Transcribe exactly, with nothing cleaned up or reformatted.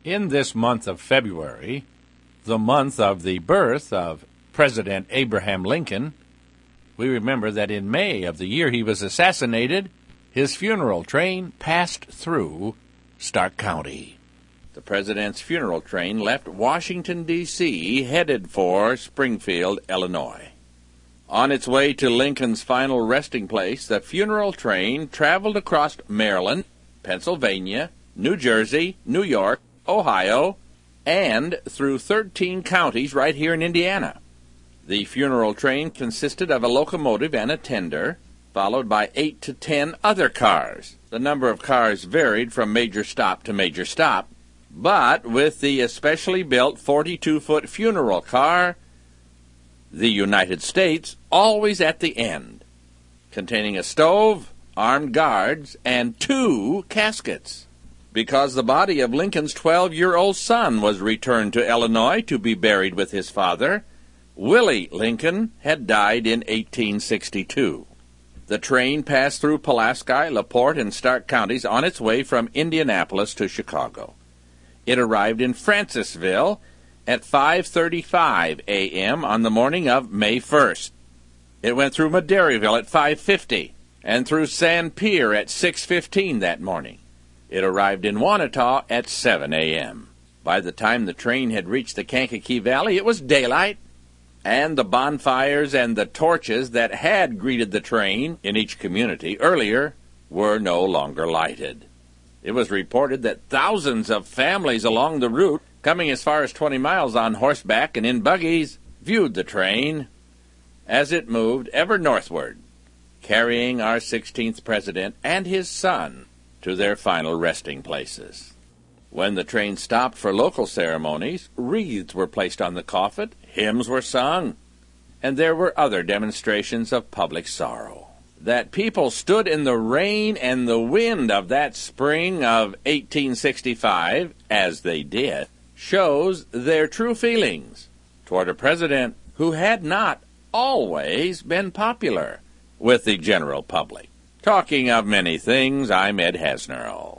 In this month of February, the month of the birth of President Abraham Lincoln, we remember that in May of the year he was assassinated, his funeral train passed through Stark County. The president's funeral train left Washington, D C, headed for Springfield, Illinois. On its way to Lincoln's final resting place, the funeral train traveled across Maryland, Pennsylvania, New Jersey, New York, Ohio, and through thirteen counties right here in Indiana. The funeral train consisted of a locomotive and a tender, followed by eight to ten other cars. The number of cars varied from major stop to major stop, but with the especially built forty-two foot funeral car, the United States always at the end, containing a stove, armed guards, and two caskets, because the body of Lincoln's twelve-year-old son was returned to Illinois to be buried with his father. Willie Lincoln had died in eighteen sixty-two. The train passed through Pulaski, LaPorte, and Stark counties on its way from Indianapolis to Chicago. It arrived in Francisville at five thirty-five a m on the morning of May first. It went through Madairyville at five fifty and through Sanpier at six fifteen that morning. It arrived in Wanata at seven a m By the time the train had reached the Kankakee Valley, it was daylight, and the bonfires and the torches that had greeted the train in each community earlier were no longer lighted. It was reported that thousands of families along the route, coming as far as twenty miles on horseback and in buggies, viewed the train as it moved ever northward, carrying our sixteenth president and his son to their final resting places. When the train stopped for local ceremonies, wreaths were placed on the coffin, hymns were sung, and there were other demonstrations of public sorrow. That people stood in the rain and the wind of that spring of eighteen sixty-five, as they did, shows their true feelings toward a president who had not always been popular with the general public. Talking of many things, I'm Ed Hasnerl.